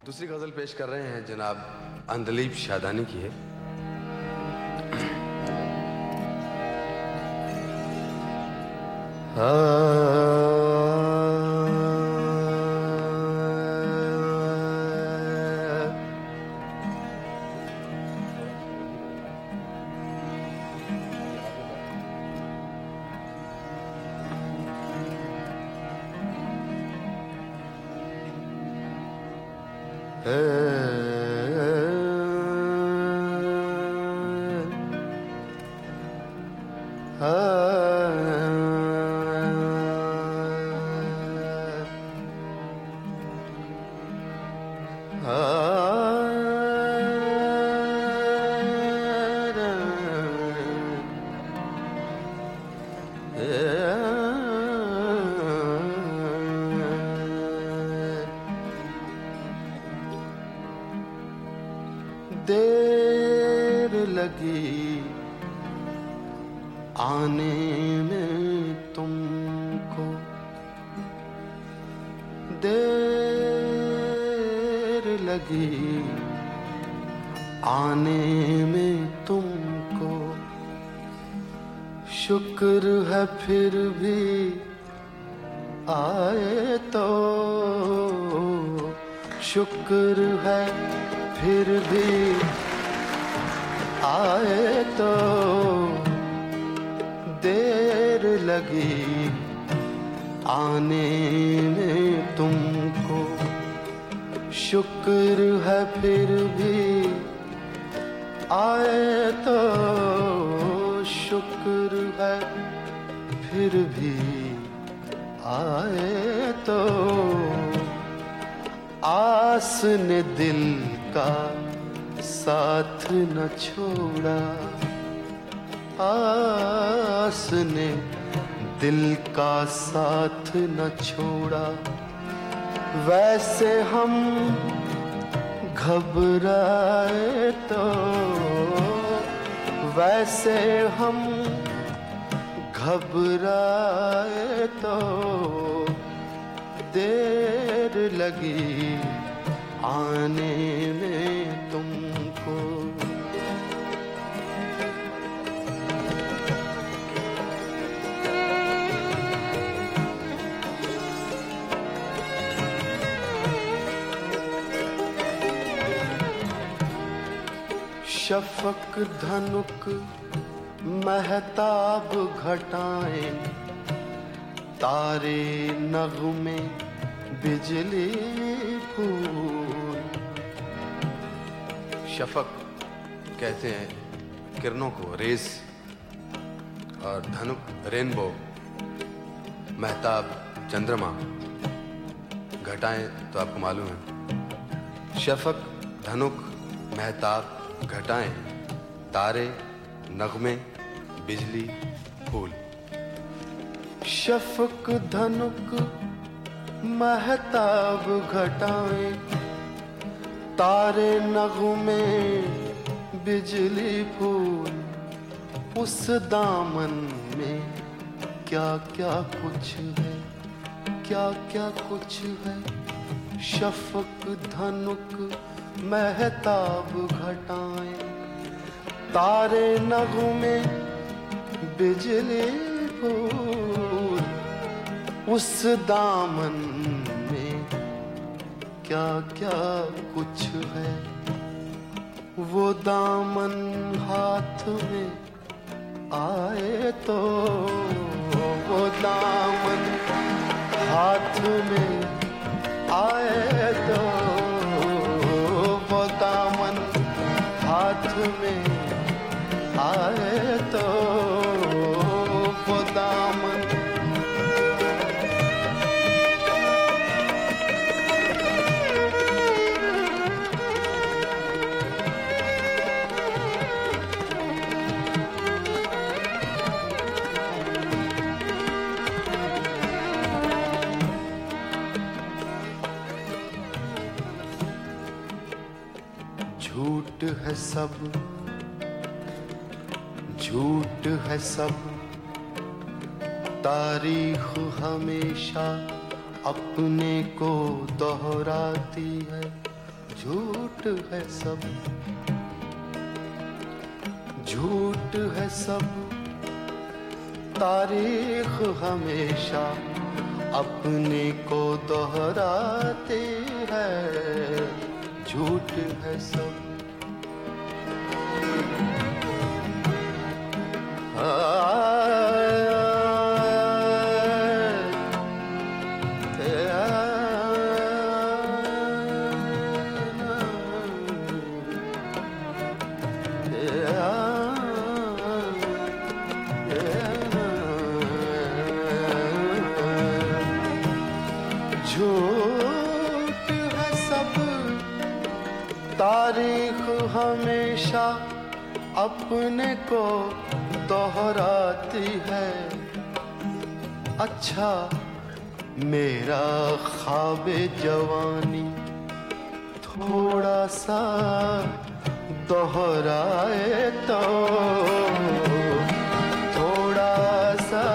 दूसरी गजल पेश कर रहे हैं जनाब अंदलीब शादानी की है। देर लगी आने में तुमको, देर लगी आने में तुमको, शुक्र है फिर भी आए तो, शुक्र है फिर भी आए तो, देर लगी आने में तुमको, शुक्र है फिर भी आए तो, शुक्र है फिर भी आए तो, आस ने दिल का साथ न छोड़ा, आस ने दिल का साथ न छोड़ा, वैसे हम घबराए तो, वैसे हम घबराए तो, देर लगी आने में तुमको। शफक धनुक महताब घटाएं, तारे नगमे बिजली फूल। शफक कहते हैं किरणों को, रेस, और धनुक रेनबो, महताब चंद्रमा, घटाएं तो आपको मालूम है। शफक धनुक महताब घटाएं, तारे नगमे बिजली फूल। शफक धनुक महताब घटाएं, तारे नगमे बिजली फूल। उस दामन में क्या क्या कुछ है, क्या क्या कुछ है। शफक धनुक महताब घटाएं, तारे नगमे बिजली फूल। उस दामन में क्या क्या कुछ है। वो दामन हाथ में आए तो, वो दामन हाथ में आए तो, वो दामन हाथ में आए तो, वो दामन। झूठ है सब, झूठ है सब, तारीख हमेशा अपने को दोहराती है। झूठ है सब, झूठ है सब, तारीख हमेशा अपने को दोहराते हैं। झूठ है सब, झूठ है सब, तारीख हमेशा अपने को दोहराती है। अच्छा मेरा ख्वाबे जवानी थोड़ा सा दोहराए तो, थोड़ा सा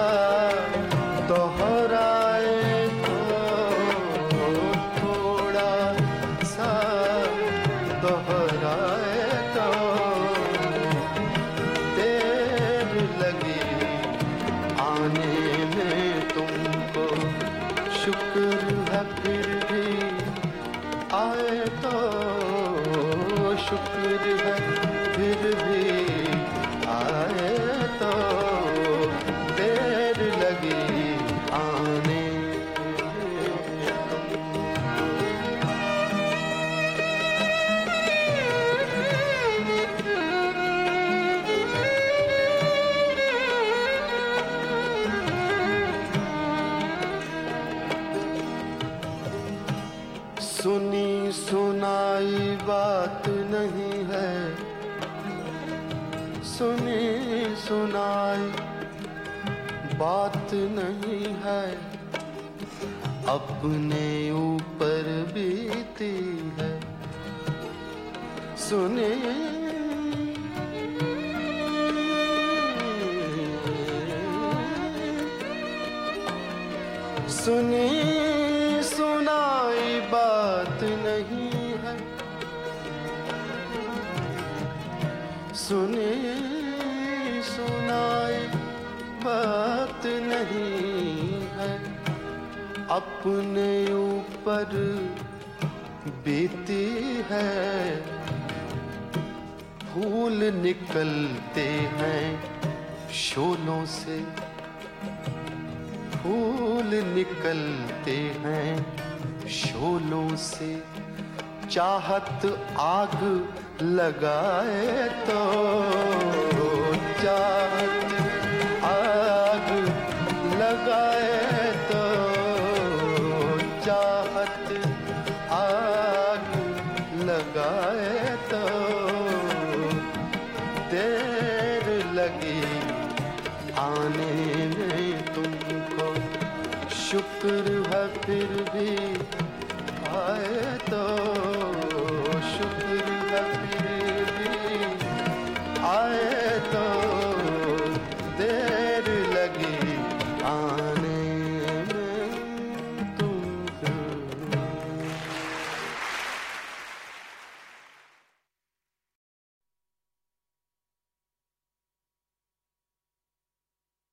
दोहराए तो, थोड़ा सा दोहराए तो, देर लगी आने में तुमको, शुक्र है फिर भी आए तो, शुक्र है फिर भी आए तो, देर लगी आने। सुनी सुनाई बात नहीं है, सुनी सुनाई बात नहीं है, अपने ऊपर बीती है। सुनी सुनी सुनाई बात नहीं है, सुनी सुनाई बात नहीं है, अपने ऊपर बीती है। फूल निकलते हैं शोलों से, फूल निकलते हैं शोलों से, चाहत आग लगाए तो, चाहत आग लगाए तो, चाहत आग लगाए तो, देर लगी आने में तुमको, शुक्र है फिर भी आए तो, शुक्र है फिर